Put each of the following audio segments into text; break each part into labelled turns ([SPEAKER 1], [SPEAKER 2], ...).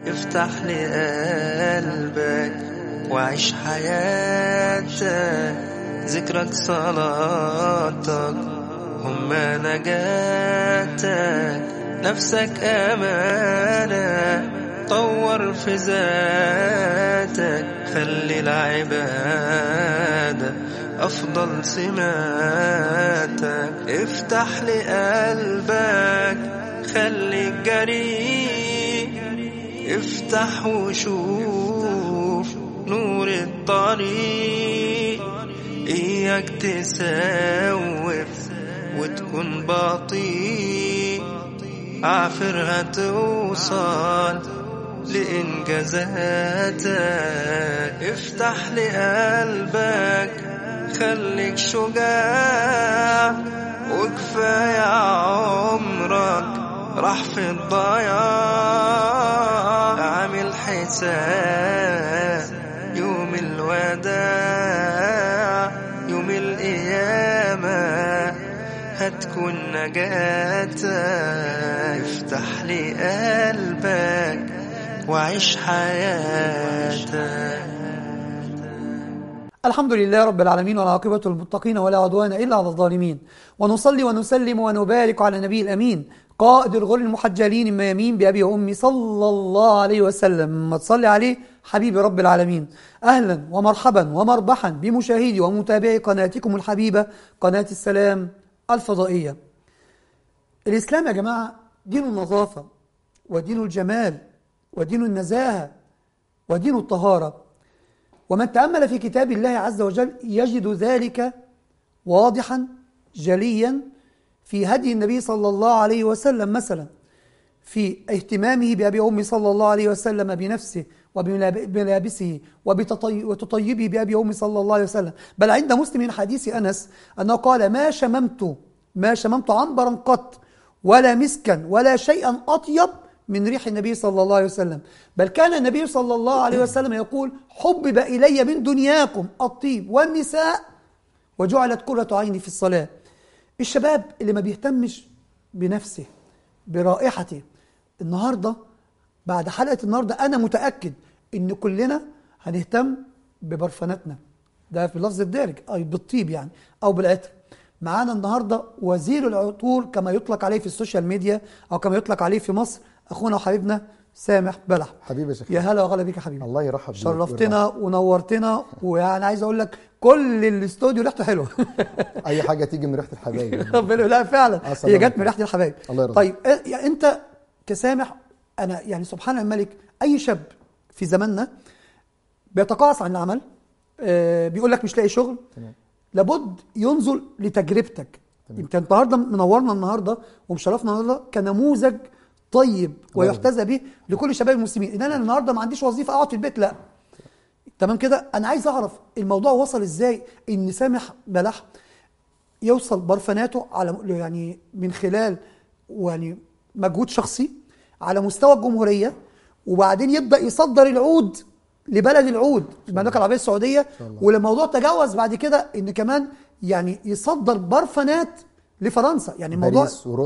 [SPEAKER 1] افتح لي قلبك وعيش حياتك، ذكرك صلاتك هما نجاتك، نفسك أمانة طور في ذاتك، خلي العبادة أفضل سماتك، افتح لي قلبك خليك جريء، افتح وشوف نور الطريق، إياك تسوف وتكون بطيء، عافر هتوصل لإنجازاتك، افتح لي قلبك خليك شجاع، وكفاية عمرك راح في الضياع، عامل حساب يوم الوداع، يوم القيامة هتكون نجاتك، افتح لي قلبك وعيش حياتك.
[SPEAKER 2] الحمد لله رب العالمين، والعاقبة للمتقين ولا عدوان إلا على الظالمين، ونصلي ونسلم ونبارك على النبي الأمين قائد الغر المحجلين الميامين بأبي وأمي صلى الله عليه وسلم، ما تصلي عليه حبيب رب العالمين. أهلا ومرحبا ومربحا بمشاهدي ومتابعي قناتكم الحبيبة قناة السلام الفضائية. الإسلام يا جماعة دين النظافة ودين الجمال ودين النزاهة ودين الطهارة، ومن تأمل في كتاب الله عز وجل يجد ذلك واضحا جليا في هدي النبي صلى الله عليه وسلم، مثلا في اهتمامه بأبي أمي صلى الله عليه وسلم بنفسه وبملابسه وتطيبه بأبي أمي صلى الله عليه وسلم. بل عند مسلم حديث أنس أنه قال: ما شممت عنبرا قط ولا مسكا ولا شيئا أطيب من ريح النبي صلى الله عليه وسلم. بل كان النبي صلى الله عليه وسلم يقول: حبب إلي من دنياكم الطيب والنساء وجعلت قرة عيني في الصلاة. الشباب اللي ما بيهتمش بنفسه برائحته، النهاردة بعد حلقة النهاردة أنا متأكد إن كلنا هنهتم ببرفاناتنا، ده في لفظ الدارج أي بالطيب يعني أو بالعطر. معانا النهاردة وزير العطور كما يطلق عليه في السوشيال ميديا أو كما يطلق عليه في مصر، أخونا وحبيبنا سامح بلح.
[SPEAKER 3] حبيبي يا شيخ،
[SPEAKER 2] يا هلا وغلا بيك يا حبيبي.
[SPEAKER 3] الله يرحب بيك،
[SPEAKER 2] شرفتنا ونورتنا، ويعني عايز اقول لك كل الاستوديو ريحته حلوه.
[SPEAKER 3] اي حاجه تيجي من ريحه الحبايب.
[SPEAKER 2] لا فعلا هي جت من ريحه الحبايب.
[SPEAKER 3] الله يرضى.
[SPEAKER 2] طيب يعني انت كسامح، انا يعني سبحان الملك، اي شاب في زماننا بيتقاعس عن العمل، بيقول لك مش لاقي شغل،
[SPEAKER 3] تمام.
[SPEAKER 2] لابد ينظر لتجربتك. انت النهارده منورنا النهارده ومشرفنا النهارده كنموذج طيب ويحتذى به لكل شباب المسلمين. ان انا النهارده ما عنديش وظيفه اقعد في البيت، لا تمام كده. انا عايز اعرف الموضوع وصل ازاي ان سامح بلح يوصل برفاناته على يعني من خلال يعني مجهود شخصي على مستوى الجمهوريه، وبعدين يبدا يصدر العود لبلد العود المملكه العربيه السعوديه، والموضوع تجاوز بعد كده ان كمان يعني يصدر برفانات لفرنسا، يعني الموضوع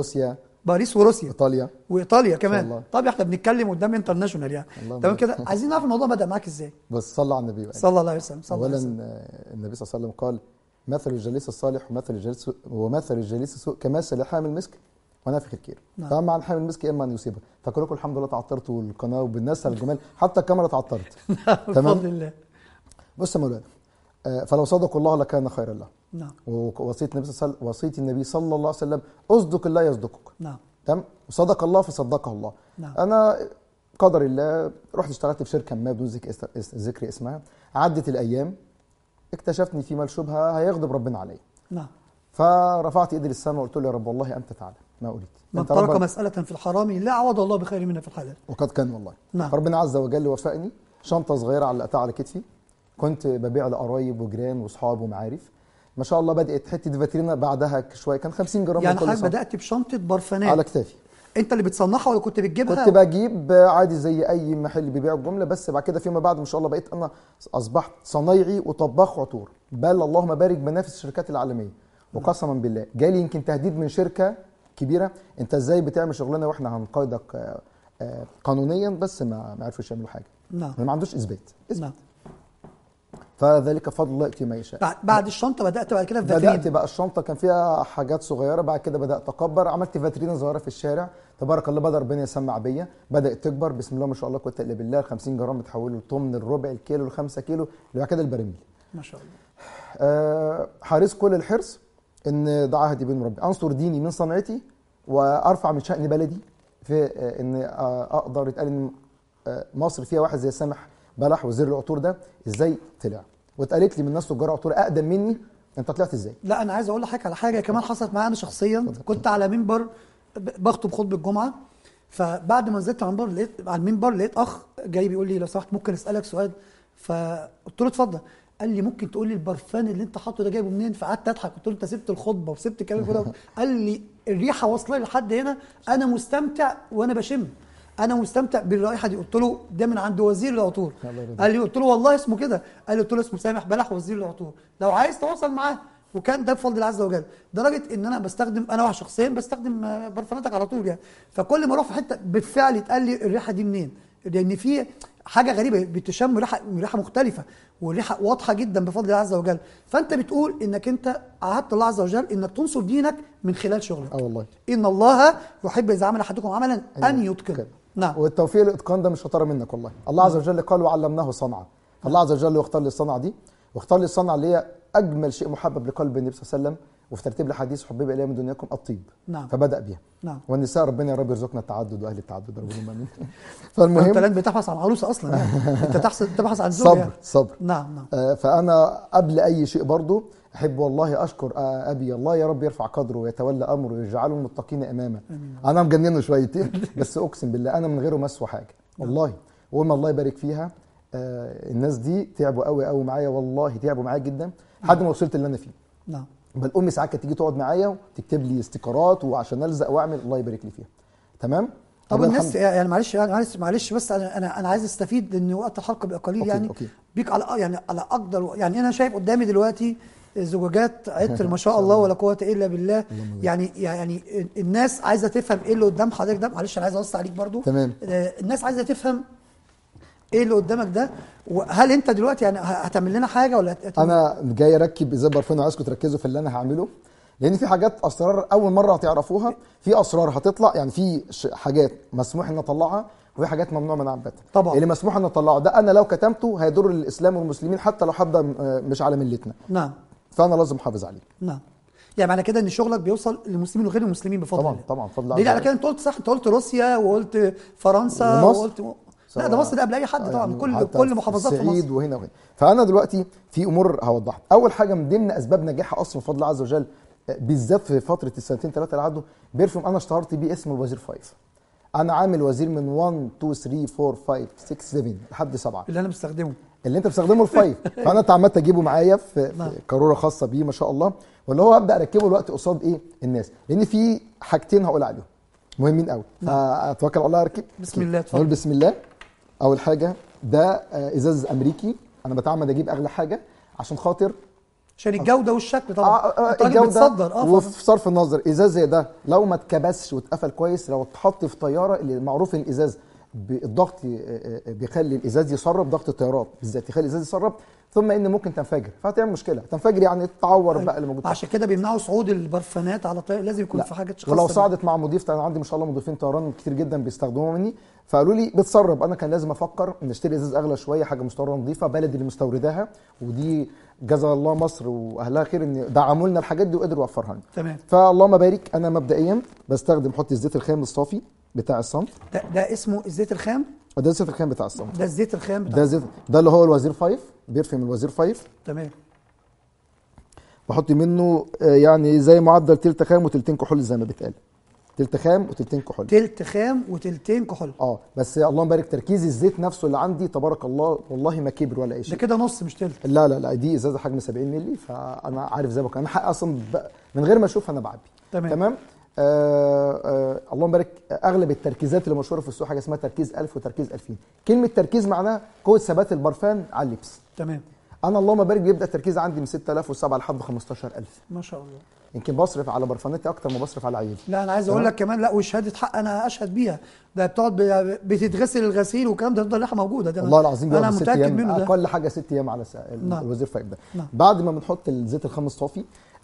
[SPEAKER 2] باريس وروسيا وايطاليا كمان. طب احنا بنتكلم قدام انترناشونال يعني تمام كده. عايزين نعرف الموضوع بدا معاك ازاي.
[SPEAKER 3] بس صلى على النبي
[SPEAKER 2] صلى الله عليه وسلم.
[SPEAKER 3] اولا النبي صلى الله عليه وسلم قال: مثل الجليس الصالح ومثل الجليس السوء كمثل حامل المسك ونافخ الكير. فاما عن حامل المسك اما ان يصيبه. فكلكم الحمد لله تعطرت، والقناه وبالناس الجمال حتى الكاميرا تعطرت.
[SPEAKER 2] تمام بفضل الله.
[SPEAKER 3] بص يا مولانا، فلو صدقوا الله لكان خيرا له.
[SPEAKER 2] نعم.
[SPEAKER 3] ووصيه النبي صلى الله عليه وسلم: اصدق الله يصدقك.
[SPEAKER 2] نعم.
[SPEAKER 3] تمام. وصدق الله فصدقه الله.
[SPEAKER 2] نعم.
[SPEAKER 3] انا قدر الله رحت اشتغلت في شركه ما بدون ذكر اسمها، عدت الايام اكتشفت ان في مال شبهه هيغضب ربنا عليا.
[SPEAKER 2] نعم.
[SPEAKER 3] فرفعت ايدي للسماء وقلت له: يا رب والله انت تعلم ما اريد.
[SPEAKER 2] من ترك مساله في الحرام لا عوض الله بخير منها في الحلال.
[SPEAKER 3] وقد كان والله.
[SPEAKER 2] نعم.
[SPEAKER 3] ربنا عز وجل وفقني. شنطه صغيره علقتها على كتفي، كنت ببيع لقرايب وجيران واصحاب ومعارف. ما شاء الله بدات حته فاترينا بعدها شويه كان 50 جرام.
[SPEAKER 2] يعني حضرتك بدات بشنطه برفانات
[SPEAKER 3] على كتافي.
[SPEAKER 2] انت اللي بتصنعها ولا كنت بتجيبها؟
[SPEAKER 3] كنت بجيب عادي زي اي محل بيبيع الجمله، بس بعد كده فيما بعد ما شاء الله بقيت انا اصبحت صنايعي وطباخ عطور، بل اللهم بارك بنافس الشركات العالميه. وقسما بالله جالي يمكن تهديد من شركه كبيره: انت ازاي بتعمل شغلانه واحنا هنقايدك قانونيا، بس ما عرفوش يعملوا حاجه.
[SPEAKER 2] نعم.
[SPEAKER 3] ما عندوش اثبات.
[SPEAKER 2] نعم.
[SPEAKER 3] فذلك فضل الله يؤتي من يشاء.
[SPEAKER 2] بعد الشنطه بدات بعد كده في فاترين.
[SPEAKER 3] بدات بقى الشنطه كان فيها حاجات صغيره، بعد كده بدات اكبر، عملت فاترينا صغيره في الشارع، تبارك الله بدا ربنا يسمع بيا، بدات تكبر بسم الله ما شاء الله قوه الا بالله. ال 50 جرام بتحولوا لطن، الربع الكيلو، ل5 كيلو، بعد كده البراميل.
[SPEAKER 2] ما شاء الله.
[SPEAKER 3] حريص كل الحرص ان ده عهدي بين ربي، انصر ديني من صنعتي وارفع من شان بلدي، في ان اقدر يتقال ان مصر فيها واحد زي سامح بلح وزير العطور ده ازاي طلع، واتقالت لي من ناس تجار عطور اقدم مني انت طلعت ازاي؟
[SPEAKER 2] لا انا عايز اقول لحضرتك على حاجه كمان حصلت معايا انا شخصيا. كنت على منبر بخطب خطبه الجمعه، فبعد ما نزلت على المنبر لقيت اخ جاي بيقول لي لو سمحت ممكن اسالك سؤال، فقلت له اتفضل. قال لي ممكن تقول لي البرفان اللي انت حاطه ده جايبه منين؟ فقعدت اضحك، قلت له انت سبت الخطبه وسبت الكلام كده. قال لي الريحه واصله لي لحد هنا، انا مستمتع وانا بشم، انا مستمتع بالرائحه دي. قلت له ده من عند وزير العطور. قال لي، قلت له والله اسمه كده. قال لي، قلت له اسمه سامح بلح وزير العطور، لو عايز تواصل معاه. وكان ده بفضل الله عز وجل، لدرجه ان انا بستخدم، انا واحد شخصيا بستخدم برفاناتك على طول يعني. فكل ما اروح في حته بالفعل يتقال لي الريحه دي منين، لان في حاجه غريبه بتشم ريحه مختلفه وريحه واضحه جدا بفضل الله عز وجل. فانت بتقول انك انت عهدت الله عز وجل انك تنصر دينك من خلال شغلك.
[SPEAKER 3] والله
[SPEAKER 2] ان الله يحب اذا عمل احدكم عملا ان يتقنه. نعم.
[SPEAKER 3] والتوفيق الاتقان ده مش شطاره منك والله، الله عز وجل قال وعلمناه صنعه. الله عز وجل يختار لي الصنعه دي، واختار لي الصنعه اللي هي اجمل شيء محبب لقلب النبي صلى الله عليه وسلم، وفي ترتيب الحديث حبب الي من دنياكم الطيب.
[SPEAKER 2] نعم.
[SPEAKER 3] فبدا بيها.
[SPEAKER 2] نعم.
[SPEAKER 3] والنساء ربنا يا رب يرزقنا التعدد واهل التعدد ربنا امين. فالمهم
[SPEAKER 2] انت لن بتبحث عن عروسه اصلا يعني. انت تبحث عن زوجه.
[SPEAKER 3] صبر صبر.
[SPEAKER 2] نعم نعم.
[SPEAKER 3] فانا قبل اي شيء برضو احب والله اشكر ابي، الله يا رب يرفع قدره ويتولى امره ويجعله المتقين امامه. انا مجننه شويتين بس اقسم بالله انا من غيره مسوى حاجه والله. وما الله يبارك فيها، الناس دي تعبوا قوي قوي معايا والله، تعبوا معايا جدا لحد ما وصلت اللي انا فيه.
[SPEAKER 2] نعم.
[SPEAKER 3] بل امي ساعات كانت تيجي تقعد معايا وتكتب لي استيكرات وعشان الزق واعمل، الله يبارك لي فيها. تمام.
[SPEAKER 2] طب الناس يعني معلش بس انا عايز استفيد لان وقت الحلقه بيبقى قليل. يعني بيك على يعني على اقدر، يعني انا شايف قدامي دلوقتي زجاجات عطر ما شاء الله ولا قوه الا بالله. يعني الناس عايزه تفهم ايه اللي قدام حضرتك ده. معلش انا عايز اوصي عليك برضو.
[SPEAKER 3] تمام.
[SPEAKER 2] الناس عايزه تفهم ايه اللي قدامك ده، وهل انت دلوقتي يعني هتعمل لنا حاجه ولا
[SPEAKER 3] انا جاي اركب ازاي برفان وعايزكم تركزوا في اللي انا هعمله، لان في حاجات اسرار اول مره هتعرفوها، في اسرار هتطلع، يعني في حاجات مسموح ان اطلعها وفي حاجات ممنوع من عبادتها.
[SPEAKER 2] طبعا
[SPEAKER 3] اللي مسموح ان اطلعه ده انا لو كتمته هيضر الاسلام والمسلمين حتى لو حد مش على ملتنا.
[SPEAKER 2] نعم.
[SPEAKER 3] فانا لازم احافظ عليه.
[SPEAKER 2] نعم. يعني معنى كده ان شغلك بيوصل للمسلمين وغير المسلمين بفضل
[SPEAKER 3] طبعا
[SPEAKER 2] الله.
[SPEAKER 3] طبعا بفضل الله.
[SPEAKER 2] ليه على كده انت قلت صح، انت قلت روسيا وقلت فرنسا وقلت لا ده مصر قبل اي حد طبعا. يعني كل محافظات في مصر
[SPEAKER 3] الصعيد وهنا وهنا. فانا دلوقتي في امور هوضحها. اول حاجه من ضمن اسباب نجاحها اصلا بفضل الله عز وجل، بالذات في فتره السنتين ثلاثه اللي عدوا، بيرفيوم انا اشتهرت بيه اسم الوزير 5. انا عامل وزير من 1 2 3 4 5 6 7 لحد 7
[SPEAKER 2] اللي انا بستخدمه،
[SPEAKER 3] اللي انت بتستخدمه الفايف. فانا اتعمدت اجيبه معايا في قاروره خاصه بيه ما شاء الله، واللي هو ابدا اركبه الوقت قصاد ايه الناس، لان في حاجتين هقول عليهم مهمين قوي. فاتوكل على الله اركب.
[SPEAKER 2] بسم الله. اتفضل.
[SPEAKER 3] اقول بسم الله. اول حاجه ده ازاز امريكي، انا بتعمد اجيب اغلى حاجه عشان خاطر
[SPEAKER 2] عشان الجوده والشكل طبعا.
[SPEAKER 3] الجوده بتصدر وفي صرف النظر ازاز زي ده لو ما اتكبسش واتقفل كويس، لو اتحط في طياره، اللي معروف ان الازاز بالضغط بيخلي الازاز يسرب، ضغط الطيارات بالذات يخلي الازاز يسرب، ثم ان ممكن تنفجر، فهتعمل مشكله، تنفجر يعني تتعور بقى اللي موجود.
[SPEAKER 2] عشان كده بيمنعوا صعود البرفانات على طياره، لازم يكون في حاجات خاصه.
[SPEAKER 3] ولو صعدت مع مضيف، انا عندي ما شاء الله مضيفين طيران كتير جدا بيستخدموها مني، فقالوا لي بتسرب. انا كان لازم افكر ان اشتري ازاز اغلى شويه، حاجه مستورده نظيفه بلدي اللي مستورداها، ودي جزا الله مصر واهلها خير ان دعموا لنا الحاجات دي وقدروا يوفرها لنا.
[SPEAKER 2] تمام.
[SPEAKER 3] فاللهم بارك. انا مبدئيا بستخدم حط الزيت الخام الصافي بتاع الصمت.
[SPEAKER 2] ده اسمه الزيت الخام؟
[SPEAKER 3] ده الزيت الخام بتاع الصمت.
[SPEAKER 2] ده الزيت الخام بتاع
[SPEAKER 3] ده زيت، ده اللي هو الوزير 5، بيرفيوم الوزير 5.
[SPEAKER 2] تمام.
[SPEAKER 3] بحط منه يعني زي معدل تلت خام وتلتين كحول زي ما بيتقال. تلت خام وتلتين كحول.
[SPEAKER 2] تلت خام وتلتين كحول.
[SPEAKER 3] بس اللهم بارك تركيز الزيت نفسه اللي عندي تبارك الله والله ما كبر ولا اي شيء.
[SPEAKER 2] ده كده نص مش تلت.
[SPEAKER 3] لا لا لا، دي ازازه حجم 70 مللي، فانا عارف زي ما كان انا اصلا من غير ما اشوف انا بعبي. تمام. اللهم بارك. اغلب التركيزات اللي مشهوره في السوق حاجه اسمها تركيز 1000 وتركيز 2000. كلمه تركيز معناها قوه ثبات البرفان على اللبس.
[SPEAKER 2] تمام.
[SPEAKER 3] انا اللهم بارك بيبدا التركيز عندي من 6000 و7 لحد 15000.
[SPEAKER 2] ما شاء الله.
[SPEAKER 3] يمكن بصرف على برفاناتي اكتر ما بصرف على عيالي.
[SPEAKER 2] لا انا عايز اقول لك كمان، لا وشهاده حق انا اشهد بيها، ده بتقعد بتتغسل الغسيل والكلام ده، تفضل ريحه موجوده. ده
[SPEAKER 3] والله العظيم
[SPEAKER 2] انا متاكد منه، ده
[SPEAKER 3] اقل حاجه 6 ايام على
[SPEAKER 2] نعم.
[SPEAKER 3] الوزير فايق ده.
[SPEAKER 2] نعم.
[SPEAKER 3] بعد ما بنحط الزيت الخام الصافي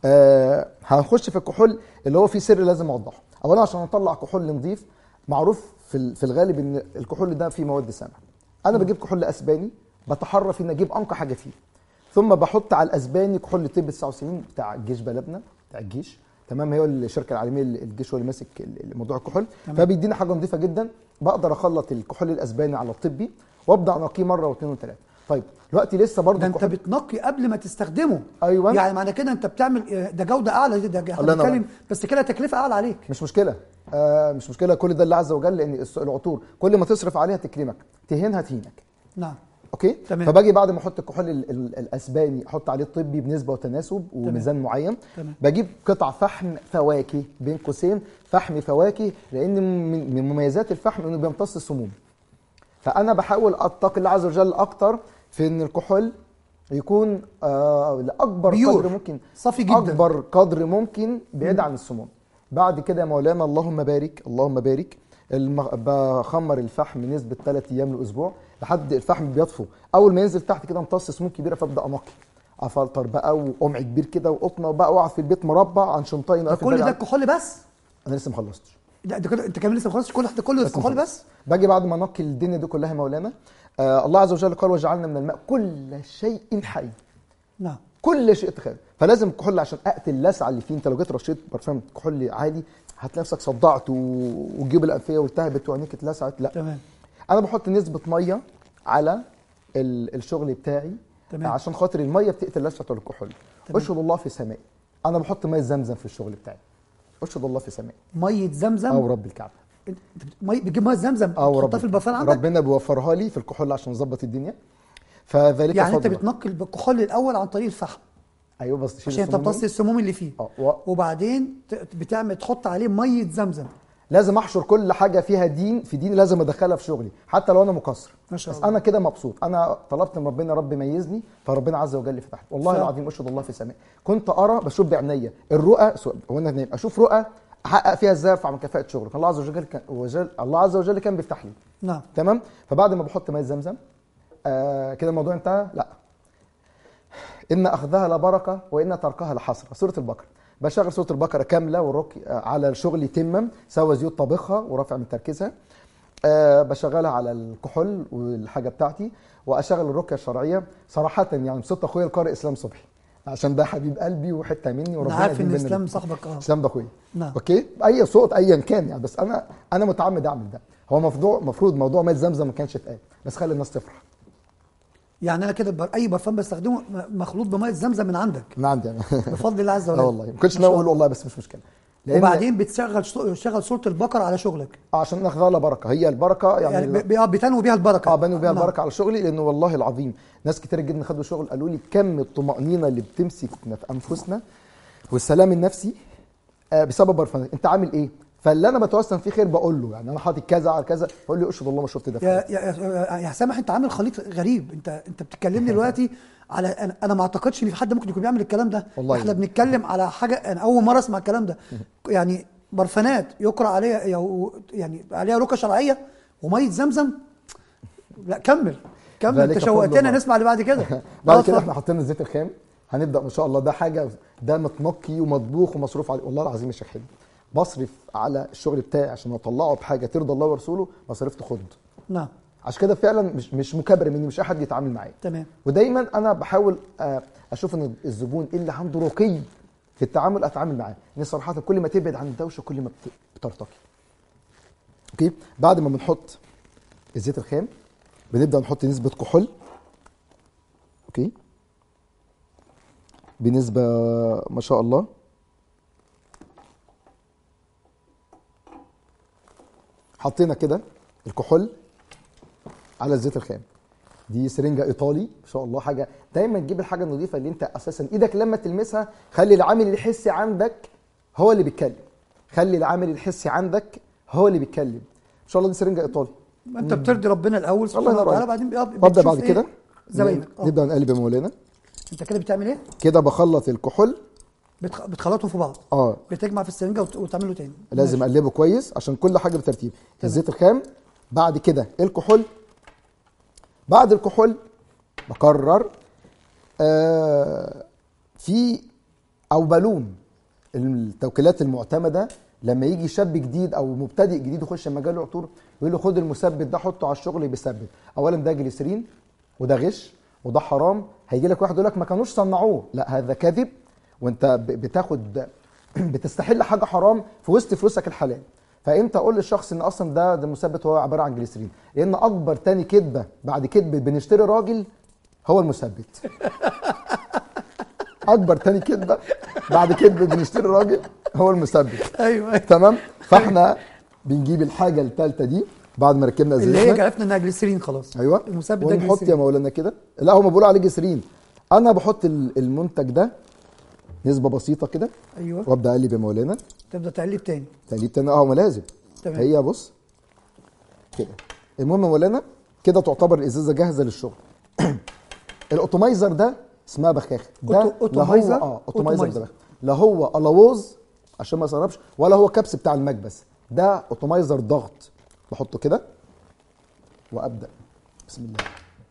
[SPEAKER 3] هنخش في الكحول اللي هو فيه سر لازم اوضحه. اولا عشان اطلع كحول نظيف، معروف في الغالب ان الكحول ده فيه مواد سامه. انا بجيب كحول اسباني، بتحرى في ان اجيب انقى حاجه فيه، ثم بحط على الاسباني كحول طب 99 بتاع الجيش بلدنا، بتاع الجيش، تمام، هي الشركه العالميه الجيش هو اللي ماسك موضوع الكحول، فبيدينا حاجه نظيفه جدا. بقدر اخلط الكحول الاسباني على الطبي وابدا انقيه مره واثنين وثلاثه. طيب دلوقتي لسه برضه
[SPEAKER 2] ده انت بتنقي قبل ما تستخدمه.
[SPEAKER 3] ايوه،
[SPEAKER 2] يعني معنى كده انت بتعمل ده جوده اعلى، ده بتتكلم بس كده تكلفه اعلى عليك.
[SPEAKER 3] مش مشكله، مش مشكله، كل ده الله عز وجل، لان العطور كل ما تصرف عليها تكرمك، تهينها تهينك.
[SPEAKER 2] نعم.
[SPEAKER 3] اوكي
[SPEAKER 2] تمام.
[SPEAKER 3] فباجي بعد ما احط الكحول الاسباني احط عليه الطبي بنسبه وتناسب وميزان معين.
[SPEAKER 2] تمام.
[SPEAKER 3] بجيب قطع فحم فواكه، بين قوسين فحم فواكه، لان من مميزات الفحم انه بيمتص السموم. فانا بحاول اتقي الله عز وجل اكتر في ان الكحول يكون لاكبر
[SPEAKER 2] بيور.
[SPEAKER 3] قدر ممكن،
[SPEAKER 2] صافي جدا،
[SPEAKER 3] اكبر قدر ممكن بعيد عن السموم. بعد كده يا مولانا اللهم بارك اللهم بارك، بخمر الفحم نسبه 3 ايام لاسبوع لحد الفحم بيطفو. اول ما ينزل تحت كده امتص سموم كبيره، فابدا انقي، افلتر بقى وقمع كبير كده وقطنه بقى، واقعد في البيت مربع عن شنطين.
[SPEAKER 2] كل ده كحول بس؟
[SPEAKER 3] انا لسه ما خلصتش.
[SPEAKER 2] لا انت كمان لسه ما خلصتش، كل كحول بس؟
[SPEAKER 3] باجي بعد ما انقي الدنيا دي كلها يا مولانا، الله عز وجل قال وجعلنا من الماء كل شيء حي.
[SPEAKER 2] نعم.
[SPEAKER 3] كل شيء تخيل. فلازم الكحول عشان اقتل اللسعه اللي فيه. انت لو جيت رشيت برفان كحول عادي هتلاقي نفسك صدعت والجيوب الانفيه والتهبت وعينيك اتلسعت. لا،
[SPEAKER 2] تمام.
[SPEAKER 3] انا بحط نسبه ميه على الشغل بتاعي.
[SPEAKER 2] تمام.
[SPEAKER 3] عشان خاطر الميه بتقتل لسعه الكحول. اشهد الله في سماء، انا بحط ميه زمزم في الشغل بتاعي. اشهد الله في سماء.
[SPEAKER 2] ميه زمزم
[SPEAKER 3] او رب الكعبه.
[SPEAKER 2] انت بتجيب ميه زمزم تحطها في البرفان عندك؟
[SPEAKER 3] ربنا بيوفرها لي في الكحول عشان نظبط الدنيا. فذلك
[SPEAKER 2] يعني انت بتنقي الكحول الاول عن طريق الفحم.
[SPEAKER 3] ايوه، بس تشيل
[SPEAKER 2] عشان تمتص السموم اللي فيه. وبعدين بتعمل تحط عليه ميه زمزم.
[SPEAKER 3] لازم احشر كل حاجه فيها دين، في دين لازم ادخلها في شغلي حتى لو انا مقصر.
[SPEAKER 2] ما شاء
[SPEAKER 3] بس
[SPEAKER 2] الله.
[SPEAKER 3] انا كده مبسوط، انا طلبت من ربنا رب ميزني، فربنا عز وجل فتح. والله العظيم اشهد الله في السماء، كنت ارى بشوف بعينيا الرؤى وانا اشوف رؤى احقق فيها ازاي ارفع من كفاءه شغلي. الله عز وجل كان بيفتح لي.
[SPEAKER 2] نعم.
[SPEAKER 3] تمام. فبعد ما بحط ميه زمزم كده الموضوع انتهى؟ لا، ان اخذها لبركه وان تركها لحسره. سوره البقره، بشغل سوره البقره كامله والركي على الشغل يتمم، سوى زيوت طبخها ورافع من تركيزها. بشغلها على الكحول والحاجه بتاعتي، واشغل الركيه الشرعيه. صراحه يعني بصوت اخويا القارئ اسلام صبحي، عشان ده حبيب قلبي وحته مني، وربنا
[SPEAKER 2] عارف ان اسلام صاحبك.
[SPEAKER 3] اسلام ده اخويا.
[SPEAKER 2] نعم.
[SPEAKER 3] اوكي، اي صوت ايا كان يعني، بس انا متعمد اعمل ده. هو مفروض موضوع ميه زمزم ما كانش اتقال، بس خلي الناس تفرح.
[SPEAKER 2] يعني انا كده اي برفان بستخدمه مخلوط بميه زمزم من عندك؟
[SPEAKER 3] من عندي انا.
[SPEAKER 2] بفضل الله عز وجل.
[SPEAKER 3] والله ما كنتش ناوي اقول والله، بس مش مشكله.
[SPEAKER 2] وبعدين بتشغل سوره البقره على شغلك
[SPEAKER 3] عشان ناخدها لها بركه. هي البركه يعني
[SPEAKER 2] بتنوي بيها البركه.
[SPEAKER 3] بنوا بيها البركه على شغلي، لانه والله العظيم ناس كتير جدا خدوا شغل قالوا لي كم الطمانينه اللي بتمسكنا في انفسنا والسلام النفسي بسبب برفان. انت عامل ايه؟ فاللي انا بتوسم فيه خير بقول له، يعني انا حاطط كذا على كذا، بقول لي اشهد الله ما شفت ده.
[SPEAKER 2] يا سامح، انت عامل خليط غريب. انت بتكلمني دلوقتي على انا ما اعتقدش ان في حد ممكن يكون بيعمل الكلام ده.
[SPEAKER 3] والله
[SPEAKER 2] احنا بنتكلم على حاجه انا اول مره اسمع الكلام ده. يعني برفانات يقرا عليها يعني عليها رقى شرعيه وميه زمزم. لا كمل انت شوقتنا نسمع اللي بعد كده.
[SPEAKER 3] بعد كده احنا حاطين الزيت الخام، هنبدا ما شاء الله. ده حاجه ده متنقي ومطبوخ ومصروف عليه. والله العظيم يا شيخ حلمي بصرف على الشغل بتاعي عشان اطلعه بحاجه ترضى الله ورسوله، مصاريف تخض.
[SPEAKER 2] نعم.
[SPEAKER 3] عشان كده فعلا مش مكابره مني، مش احد يتعامل معايا.
[SPEAKER 2] تمام.
[SPEAKER 3] ودايما انا بحاول اشوف ان الزبون اللي عنده رقي في التعامل اتعامل معاه، لان صراحه كل ما تبعد عن الدوشه كل ما بترتقي. اوكي، بعد ما بنحط الزيت الخام بنبدا نحط نسبه كحول. اوكي، بنسبه ما شاء الله. حطينا كده الكحول على الزيت الخام. دي سرنجه ايطالي ما شاء الله. حاجه دايما تجيب الحاجه النظيفه اللي انت اساسا ايدك لما تلمسها. خلي العامل الحسي عندك هو اللي بيتكلم. خلي العامل الحسي عندك هو اللي بيتكلم. ان شاء الله دي سرنجه ايطالي.
[SPEAKER 2] انت بترضي ربنا الاول
[SPEAKER 3] سبحانه وتعالى،
[SPEAKER 2] بعدين
[SPEAKER 3] ببدا بعد كده
[SPEAKER 2] زباينك.
[SPEAKER 3] نبدا نقلب يا مولانا.
[SPEAKER 2] انت كده بتعمل ايه؟
[SPEAKER 3] كده بخلط الكحول
[SPEAKER 2] بتخلطهم في بعض. بتجمع في السرنجه وتعمله تاني.
[SPEAKER 3] لازم اقلبه كويس عشان كل حاجه بترتيب. الزيت الخام، بعد كده الكحول، بعد الكحول بكرر في او بلوم التوكيلات المعتمده. لما يجي شاب جديد او مبتدئ جديد يخش مجال العطور يقول له خد المثبت ده حطه على الشغل بيثبت. اولا ده جليسرين وده غش وده حرام. هيجي لك واحد يقول لك ما كانوش صنعوه، لا هذا كذب، وانت بتاخد بتستحل حاجه حرام في وسط فلوسك الحلال. فامتى اقول للشخص ان اصلا ده المثبت هو عباره عن جليسرين؟ لان اكبر تاني كذبه بعد كذبه بنشتري راجل هو المثبت. اكبر تاني كذبه بعد كذبه بنشتري راجل هو المثبت.
[SPEAKER 2] ايوه
[SPEAKER 3] تمام. فاحنا بنجيب الحاجه الثالثه دي بعد ما ركبنا زيتنا
[SPEAKER 2] اللي هي عرفنا انها جليسرين خلاص.
[SPEAKER 3] ايوه
[SPEAKER 2] المثبت ده
[SPEAKER 3] ونحط
[SPEAKER 2] جليسرين.
[SPEAKER 3] يا مولانا كده. لا هم بيقولوا عليه جليسرين، انا بحط المنتج ده نسبه بسيطه كده.
[SPEAKER 2] ايوه
[SPEAKER 3] وابدا اقلب يا مولانا.
[SPEAKER 2] تبدا تقلب تاني.
[SPEAKER 3] تقليب تاني ما لازم.
[SPEAKER 2] تمام.
[SPEAKER 3] هي بص كده. المهم يا مولانا كده تعتبر الازازه جاهزه للشغل. الاوتومايزر ده اسمها بخاخه. ده
[SPEAKER 2] اوتومايزر.
[SPEAKER 3] اوتومايزر ده لا هو الووز عشان ما يسربش ولا هو كبس بتاع المكبس. ده اوتومايزر ضغط. بحطه كده وابدا بسم الله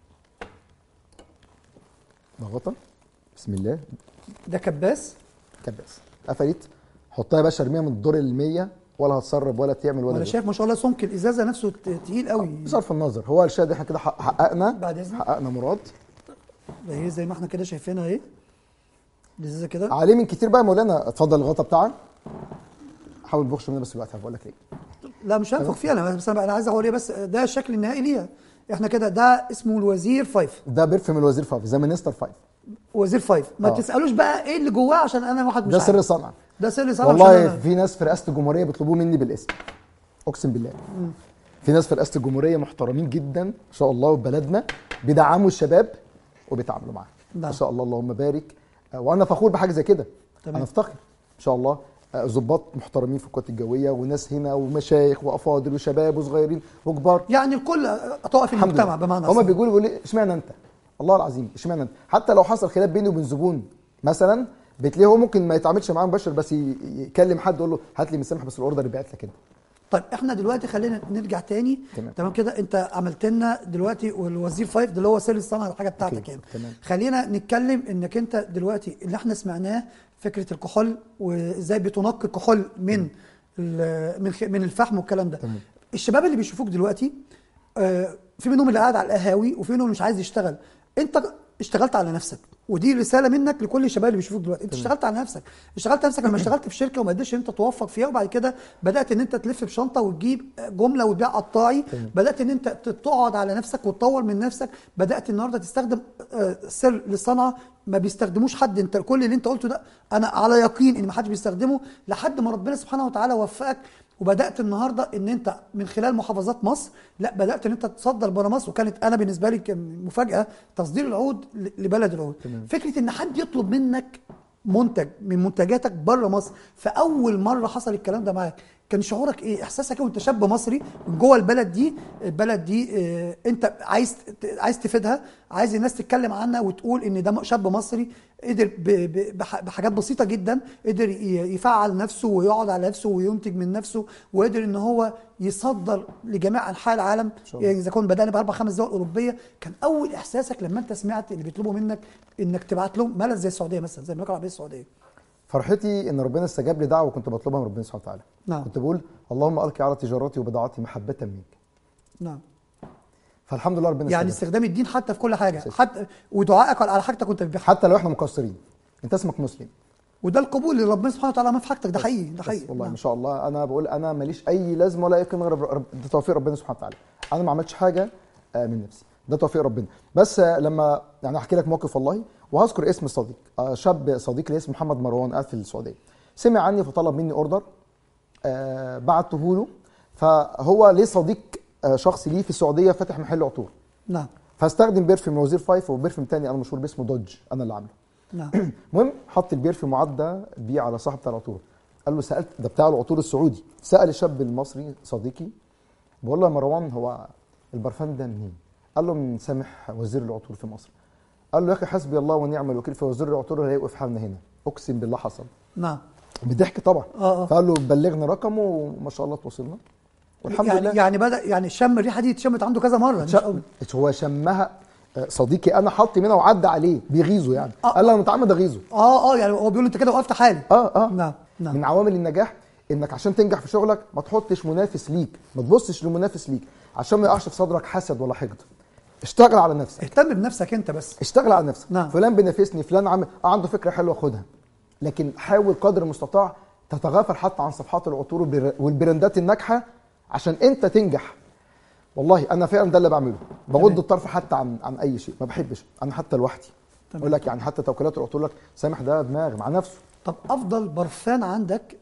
[SPEAKER 3] ضغطه بسم الله.
[SPEAKER 2] ده كباس.
[SPEAKER 3] كباس قفلت. حطها يا باشا ارميها من الدور ال100 ولا هتسرب ولا تعمل ولا
[SPEAKER 2] انا شايف ما شاء الله سمك الازازه نفسه تقيل قوي.
[SPEAKER 3] بصرف النظر هو الشاهد احنا كده حققنا
[SPEAKER 2] بعد اذنك
[SPEAKER 3] حققنا مراد.
[SPEAKER 2] ده هي زي ما احنا كده شايفينها اهي الازازه كده
[SPEAKER 3] عليه من كتير بقى يا مولانا. اتفضل الغطا بتاعها. حاول بخش منها بس دلوقتي هقول لك ليه.
[SPEAKER 2] لا مش هنفخ فيها انا بس انا عايز اوريه بس ده الشكل النهائي ليها. احنا كده ده اسمه الوزير 5.
[SPEAKER 3] ده برفيوم الوزير 5 زي مينستر 5.
[SPEAKER 2] وزير 5 ما تسالوش بقى ايه اللي جواه عشان انا واحد مش
[SPEAKER 3] ده
[SPEAKER 2] عارف.
[SPEAKER 3] سر صنع.
[SPEAKER 2] ده سر صنع.
[SPEAKER 3] والله في ناس في رئاسه الجمهوريه بيطلبوه مني بالاسم. اقسم بالله. في ناس في رئاسه الجمهوريه محترمين جدا ما شاء الله وبلدنا بيدعموا الشباب وبيتعاملوا معاهم. ما شاء الله اللهم بارك. وانا فخور بحاجه زي كده. انا افتخر ان شاء الله. ضباط محترمين في القوات الجويه وناس هنا ومشايخ وافاضل وشباب وصغيرين وكبار.
[SPEAKER 2] يعني الكل طائف المجتمع بمعنى
[SPEAKER 3] هم بيقولوا لي اشمعنى انت؟ الله العظيم اشمعنى انت؟ حتى لو حصل خلاف بيني وبين زبون مثلا بتلاقيه هو ممكن ما يتعاملش معاه مباشر بس يكلم حد يقول له هات لي مسامح بس الاوردر يبعت لك كده.
[SPEAKER 2] طيب احنا دلوقتي خلينا نرجع تاني. تمام كده. انت عملت لنا دلوقتي والوزير 5 ده اللي هو سر الصنعه الحاجه بتاعتك يعني. خلينا نتكلم انك انت دلوقتي اللي احنا سمعناه فكره الكحول وازاي بتنقي الكحول من من الفحم والكلام ده. الشباب اللي بيشوفوك دلوقتي في منهم اللي قاعد على القهاوي وفي منهم مش عايز يشتغل. انت اشتغلت على نفسك ودي رساله منك لكل الشباب اللي بيشوفوك دلوقتي. انت اشتغلت على نفسك. اشتغلت على نفسك لما اشتغلت في شركه وما قدرتش انت توفق فيها وبعد كده بدات ان انت تلف بشنطه وتجيب جمله وتبيع قطاعي. بدات ان انت تقعد على نفسك وتطور من نفسك. بدات النهارده تستخدم سر للصنعه ما بيستخدموش حد. انت كل اللي انت قلته ده انا على يقين ان ما حدش بيستخدمه لحد ما ربنا سبحانه وتعالى وفقك وبدات النهارده ان انت من خلال محافظات مصر لا بدات ان انت تصدر بره مصر. وكانت انا بالنسبه لي مفاجاه تصدير العود لبلد العود. فكره ان حد يطلب منك منتج من منتجاتك بره مصر فاول مره حصل الكلام ده معاك كان شعورك ايه؟ احساسك ايه وانت شاب مصري جوه البلد دي انت عايز تفيدها، عايز الناس تتكلم عنها وتقول ان ده شاب مصري قدر بحاجات بسيطه جدا قدر يفعل نفسه ويقعد على نفسه وينتج من نفسه وقدر ان هو يصدر لجميع انحاء العالم. يعني اذا كنا بدانا باربع خمس دول اوروبيه كان اول احساسك لما انت سمعت اللي بيطلبوا منك انك تبعت لهم بلد زي السعوديه مثلا زي المملكه العربيه السعوديه؟
[SPEAKER 3] فرحتي ان ربنا استجاب لي دعوه كنت بطلبها من ربنا سبحانه وتعالى.
[SPEAKER 2] نعم.
[SPEAKER 3] كنت بقول اللهم القي على تجارتي وبضاعتي محبه منك.
[SPEAKER 2] نعم.
[SPEAKER 3] فالحمد لله ربنا
[SPEAKER 2] يعني استخدام الدين حتى في كل حاجه حتى ودعائك على حاجتك وانت بتبيعها
[SPEAKER 3] حتى لو احنا مقصرين انت اسمك مسلم.
[SPEAKER 2] وده القبول اللي ربنا سبحانه وتعالى ما في حاجتك. ده حقيقي ده حقيقي
[SPEAKER 3] والله ما شاء الله. انا بقول انا ماليش اي لازمه ولا اي قيمه غير ده توفيق ربنا سبحانه وتعالى. انا ما عملتش حاجه من نفسي ده توفيق ربنا. بس لما يعني احكي لك موقف والله وهذكر اسم الصديق. شاب صديق لي اسمه محمد مروان قاعد في السعوديه سمع عني فطلب مني اوردر بعته له. فهو ليه صديق شخصي ليه في السعوديه فاتح محل عطور.
[SPEAKER 2] نعم.
[SPEAKER 3] فاستخدم بيرفيوم وزير 5 وبيرفيوم تاني انا مشهور باسمه دوج انا اللي عامله.
[SPEAKER 2] نعم.
[SPEAKER 3] المهم حط البيرفيوم وعدى بيه على صاحب بتاع العطور. قال له سالت ده بتاع العطور السعودي. سال الشاب المصري صديقي بقول له يا مروان هو البرفان ده منين؟ قال له من سامح وزير العطور في مصر. قال له يا اخي حسبي الله ونعم الوكيل في وزير العطور اللي هيوقف حالنا هنا. اقسم بالله حصل.
[SPEAKER 2] نعم.
[SPEAKER 3] بضحك طبعا.
[SPEAKER 2] اه
[SPEAKER 3] فقال له بلغنا رقمه وما شاء الله تواصلنا والحمد
[SPEAKER 2] يعني
[SPEAKER 3] لله.
[SPEAKER 2] يعني بدأ يعني شم الريحه دي اتشمت عنده كذا مره مش أول.
[SPEAKER 3] هو شمها صديقي انا حط منها وعدى عليه بيغيظه يعني. قال له انا متعمد اغيظه.
[SPEAKER 2] يعني هو بيقول انت كده وقفت حالي.
[SPEAKER 3] نعم.
[SPEAKER 2] نعم.
[SPEAKER 3] من عوامل النجاح انك عشان تنجح في شغلك ما تحطش منافس ليك، ما تبصش لمنافس ليك عشان ما يقعش في صدرك حسد ولا حقد. اشتغل على نفسك،
[SPEAKER 2] اهتم بنفسك انت بس،
[SPEAKER 3] اشتغل على نفسك.
[SPEAKER 2] نعم.
[SPEAKER 3] فلان بينافسني، فلان عامل عنده فكره حلوه خدها، لكن حاول قدر المستطاع تتغافل حتى عن صفحات العطور والبراندات الناجحه عشان انت تنجح. والله انا فعلا ده اللي بعمله، بغض الطرف حتى عن اي شيء، ما بحبش انا حتى لوحدي. اقول لك يعني حتى توكيلات العطور لك سامح ده دماغ مع نفسه.
[SPEAKER 2] طب افضل برفان عندك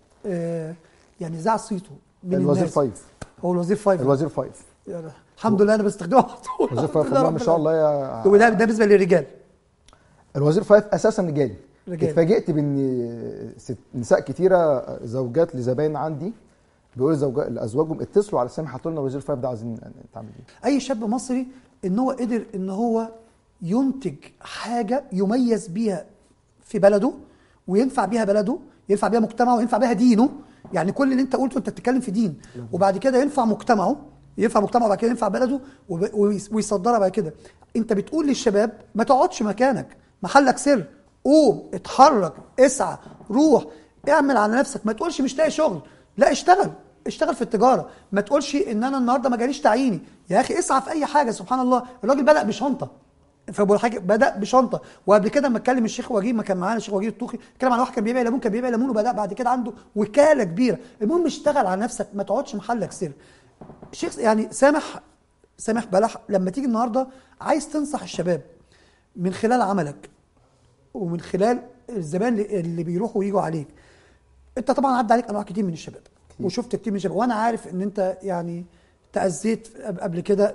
[SPEAKER 2] يعني ذاع صيته من
[SPEAKER 3] الوزير
[SPEAKER 2] الناس؟
[SPEAKER 3] 5.
[SPEAKER 2] هو الوزير 5.
[SPEAKER 3] الوزير 5
[SPEAKER 2] الحمد لله انا بستخدمه على طول.
[SPEAKER 3] الوزير 5 والله ما شاء الله يا
[SPEAKER 2] ده بالنسبه للرجال.
[SPEAKER 3] الوزير 5 اساسا رجالي.
[SPEAKER 2] رجالي.
[SPEAKER 3] اتفاجئت بان نساء كتيره زوجات لزباين عندي بيقولوا لازواجهم اتصلوا على سامح هاتوا لنا الوزير 5 ده عايزين نتعامل بيه.
[SPEAKER 2] اي شاب مصري ان هو قدر ان هو ينتج حاجه يميز بيها في بلده وينفع بيها بلده، ينفع بيها مجتمعه وينفع بيها دينه. يعني كل اللي انت قلته انت بتتكلم في دين، وبعد كده ينفع مجتمعه، وبعد كده ينفع بلده ويصدرها بعد كده. انت بتقول للشباب ما تقعدش مكانك، محلك سر، قوم اتحرك اسعى روح اعمل على نفسك. ما تقولش مش لاقي شغل، لا اشتغل في التجاره. ما تقولش ان انا النهارده ما جاليش تعييني، يا اخي اسعى في اي حاجه. سبحان الله الراجل بدأ بشنطه، بدأ بشنطه. وقبل كده لما اتكلم الشيخ وجيه، ما كان معانا الشيخ وجيه الطوخي، اتكلم عن واحد كان بيبيع ليمون وبدأ بعد كده عنده وكاله كبيره. المهم اشتغل على نفسك، ما تقعدش محلك سر. الشيخ يعني سامح بلح، لما تيجي النهارده عايز تنصح الشباب من خلال عملك ومن خلال الزبائن اللي بيروحوا ويجوا عليك، انت طبعا عدى عليك انواع كتير من الشباب وشفت كتير من الشباب، وانا عارف ان انت يعني تأذيت قبل كده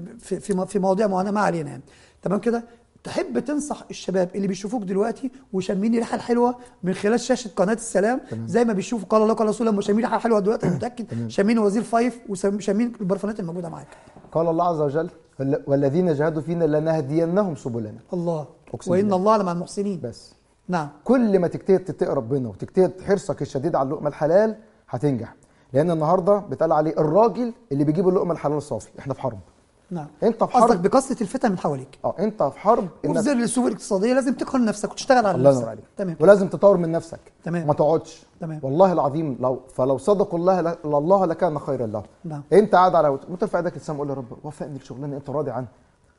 [SPEAKER 2] في مواضيع معينه ما علينا يعني. تمام كده؟ تحب تنصح الشباب اللي بيشوفوك دلوقتي وشامين الريحه الحلوه من خلال شاشه قناه السلام، زي ما بيشوفوا قال الله قال رسول الله، شامين الريحه الحلوه دلوقتي انا متاكد شامين وزير 5 وشامين البرفانات الموجوده معاك.
[SPEAKER 3] قال الله عز وجل والذين جاهدوا فينا لنهدينهم سبلنا.
[SPEAKER 2] الله وان الله لمع المحسنين.
[SPEAKER 3] بس
[SPEAKER 2] نعم،
[SPEAKER 3] كل ما تجتهد تتقي ربنا وتجتهد حرصك الشديد على اللقمه الحلال هتنجح. لان النهارده بيتقال عليه الراجل اللي بيجيب اللقمه الحلال الصافي. احنا في حرب.
[SPEAKER 2] نعم،
[SPEAKER 3] انت في حرب،
[SPEAKER 2] قصدك بكثره الفتن من حواليك.
[SPEAKER 3] انت في حرب
[SPEAKER 2] وفي ظل السوق الاقتصاديه لازم تقهر نفسك وتشتغل على
[SPEAKER 3] الله
[SPEAKER 2] نفسك.
[SPEAKER 3] ينور عليك.
[SPEAKER 2] تمام.
[SPEAKER 3] ولازم تطور من نفسك.
[SPEAKER 2] تمام.
[SPEAKER 3] ما تقعدش.
[SPEAKER 2] تمام.
[SPEAKER 3] والله العظيم لو صدقوا الله لكان خيرا له.
[SPEAKER 2] نعم.
[SPEAKER 3] انت قاعد على وترفع ايدك للسما قول يا رب وفقني في شغلانه انت راضي عنها.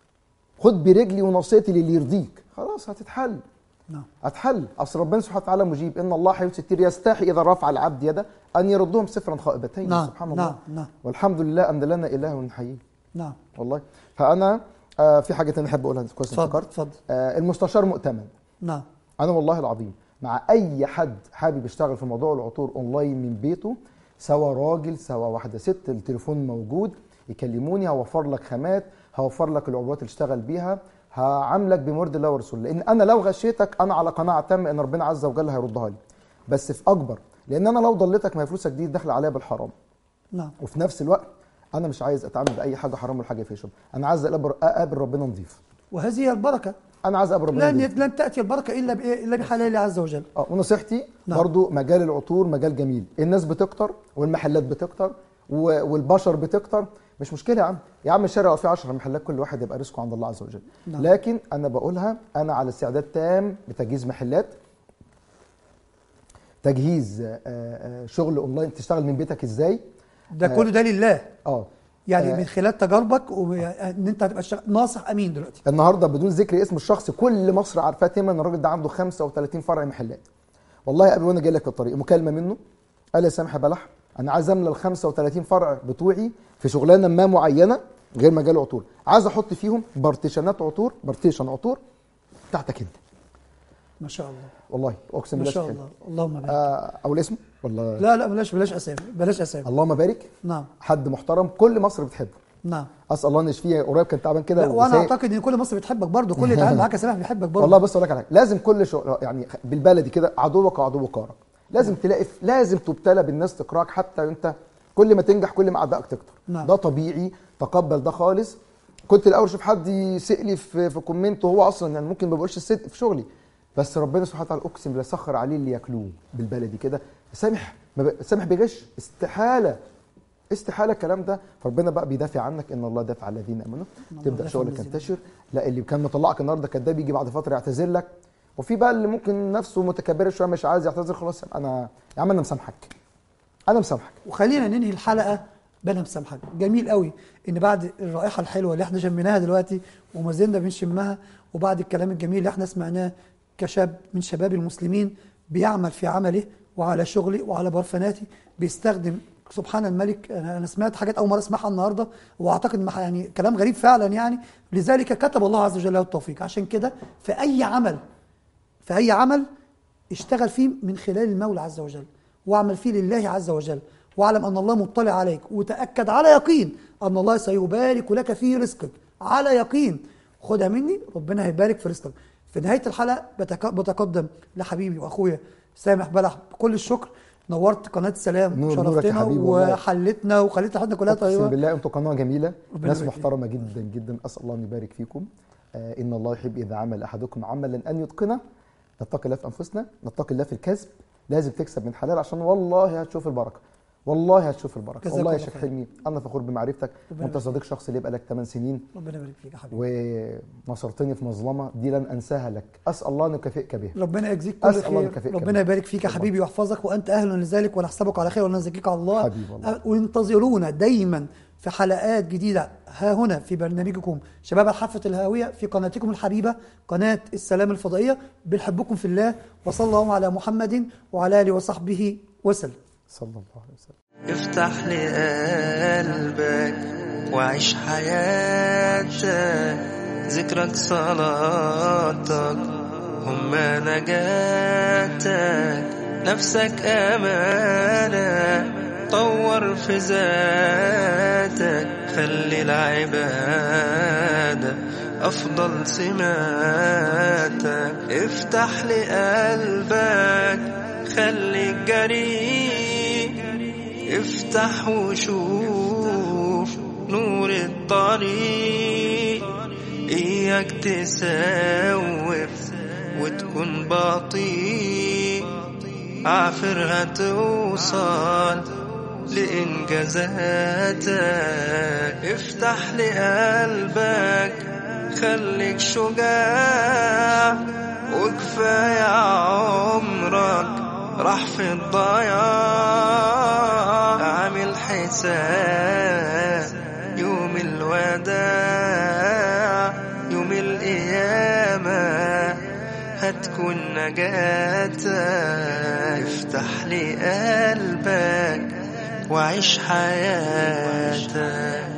[SPEAKER 3] خد برجلي ونصيتي للي يرضيك، خلاص هتتحل.
[SPEAKER 2] نعم.
[SPEAKER 3] هتحل. اصل ربنا سبحانه وتعالى مجيب، ان الله حي ستير يستحي اذا رفع العبد يده ان يردهم صفرا خائبتين.
[SPEAKER 2] نعم.
[SPEAKER 3] سبحان الله.
[SPEAKER 2] نعم. نعم.
[SPEAKER 3] والحمد لله ان لنا اله نحييه.
[SPEAKER 2] نعم.
[SPEAKER 3] والله. فانا في حاجه ثانيه احب اقولها كويس افتكرت.
[SPEAKER 2] اتفضل.
[SPEAKER 3] المستشار مؤتمن.
[SPEAKER 2] نعم.
[SPEAKER 3] انا والله العظيم مع اي حد حابب يشتغل في موضوع العطور اونلاين من بيته، سواء راجل سواء واحده ست، التليفون موجود يكلموني، هوفر لك خامات، هوفر لك العبوات اللي اشتغل بيها، هعاملك بمرض الله ورسوله. لان انا لو غشيتك انا على قناعه تامه ان ربنا عز وجل هيردها لي، بس في اكبر. لان انا لو ضليتك ما هي فلوسك دي داخله عليها بالحرام.
[SPEAKER 2] نعم.
[SPEAKER 3] وفي نفس الوقت انا مش عايز اتعامل باي حاجه حرام ولا حاجه فيها شبه، انا عايز اقابل ربنا نضيف.
[SPEAKER 2] وهذه هي البركه.
[SPEAKER 3] انا عايز اقابل ربنا نضيف.
[SPEAKER 2] لن تاتي البركه الا بحلال الله عز وجل.
[SPEAKER 3] ونصيحتي
[SPEAKER 2] نعم.
[SPEAKER 3] برضو مجال العطور مجال جميل، الناس بتكتر والمحلات بتكتر والبشر بتكتر، مش مشكله يا عم الشارع لو فيه 10 محلات كل واحد يبقى رزقه عند الله عز وجل.
[SPEAKER 2] نعم.
[SPEAKER 3] لكن انا بقولها انا على استعداد تام بتجهيز محلات، تجهيز شغل اونلاين تشتغل من بيتك ازاي.
[SPEAKER 2] ده كله ده لله. يعني من خلال تجاربك ان انت هتبقى ناصح امين دلوقتي.
[SPEAKER 3] النهارده بدون ذكر اسم الشخص كل مصر عارفاه تماما ان الراجل ده عنده 35 فرع محلات. والله قبل وانا جاي لك في الطريق مكالمه منه قال لي يا سامح بلح انا عايز املى ال 35 فرع بتوعي في شغلانه ما معينه غير مجال العطور، عايز احط فيهم بارتيشنات عطور، بارتيشن عطور بتاعتك انت.
[SPEAKER 2] ما شاء الله.
[SPEAKER 3] والله اقسم بالله
[SPEAKER 2] ما شاء الله. اللهم بارك.
[SPEAKER 3] اقول اسمه ولا
[SPEAKER 2] لا بلاش اسامي، بلاش اسامي.
[SPEAKER 3] اللهم بارك.
[SPEAKER 2] نعم.
[SPEAKER 3] حد محترم كل مصر بتحبه.
[SPEAKER 2] نعم.
[SPEAKER 3] اسال الله ان يشفيه، قريب كان تعبان كده.
[SPEAKER 2] وانا اعتقد ان كل مصر بتحبك برضه، كل اللي اتعامل معاك يا سامح بيحبك برضه.
[SPEAKER 3] والله بص اقول لك على حاجه، لازم كل يعني بالبلدي كده عدوك وعدو جارك. لازم تلاقي لازم تبتلى بالناس تكرهك، حتى انت كل ما تنجح كل ما اعدائك تكتر.
[SPEAKER 2] نعم.
[SPEAKER 3] ده طبيعي، تقبل ده خالص. كنت الاول اشوف حد يسألي في كومنت وهو اصلا يعني ممكن ما بقولش الصدق في شغلي، بس ربنا سبحانه وتعالى اقسم بالله سخر عليه اللي ياكلوه بالبلدي كده. سامح سامح بغش، استحاله الكلام ده. فربنا بقى بيدافع عنك، ان الله دافع عن الذين امنوا. تبدا شغلك ينتشر. لا اللي كان مطلعك النهارده كذاب يجي بعد فتره يعتذر لك. وفي بقى اللي ممكن نفسه متكبر شويه مش عايز يعتذر، خلاص انا يا عم انا مسامحك، انا مسامحك.
[SPEAKER 2] وخلينا ننهي الحلقه بانا مسامحك. جميل قوي ان بعد الرائحه الحلوه اللي احنا شميناها دلوقتي وما زلنا بنشمها، وبعد الكلام الجميل اللي احنا سمعناه كشاب من شباب المسلمين بيعمل في عمله وعلى شغله وعلى برفاناته، بيستخدم سبحان الملك. انا سمعت حاجات اول مره اسمعها النهارده، واعتقد يعني كلام غريب فعلا يعني. لذلك كتب الله عز وجل له التوفيق. عشان كده في اي عمل اشتغل فيه من خلال المولى عز وجل، واعمل فيه لله عز وجل، واعلم ان الله مطلع عليك، وتاكد على يقين ان الله سيبارك لك في رزقك، على يقين. خدها مني، ربنا هيبارك في رزقك. في نهايه الحلقه بتقدم لحبيبي واخويا سامح بلح بكل الشكر. نورت قناه السلام وشرفتنا وحلتنا وخليت حياتنا كلها طيبه.
[SPEAKER 3] اقسم بالله انتوا قناه جميله، ناس محترمه جدا جدا، اسال الله ان يبارك فيكم. ان الله يحب اذا عمل احدكم عملا ان يتقنه. نتقي الله في انفسنا، نتقي الله في الكسب. لازم تكسب من حلال عشان والله هتشوف البركه، والله هتشوف البركه. والله يا شيخ حلمي انا فخور بمعرفتك، وانت صديق شخص ليه بقالك 8 سنين.
[SPEAKER 2] ربنا يبارك فيك يا حبيبي،
[SPEAKER 3] ونصرتني في مظلمه دي لن انساها لك، اسال الله ان يكافئك بها.
[SPEAKER 2] ربنا يجزيك كل خير، ربنا يبارك فيك يا حبيبي ويحفظك، وانت اهل لذلك، ونحسبك على خير ونزكيك على الله. وانتظرونا دايما في حلقات جديده ها هنا في برنامجكم شباب الحافة الهاوية، في قناتكم الحبيبة قناة السلام الفضائية. بنحبكم في الله، وصلى الله على محمد وعلى آله وصحبه وسلم.
[SPEAKER 3] صلى الله عليه وسلم.
[SPEAKER 1] افتح لي قلبك وعيش حياتك، ذكرك صلاتك هما نجاتك، نفسك أمانة طور في ذاتك، خلي العبادة أفضل سماتك. افتح لي قلبك خليك جريء، افتح وشوف نور الطريق، إياك تسوف وتكون بطيء، عافر هتوصل لإنجازاتك. افتح لي قلبك خليك شجاع، وكفاية عمرك راح في الضياع، اعمل حساب يوم الوداع، يوم القيامة هتكون نجاتك. افتح لي قلبك وعيش حياتك.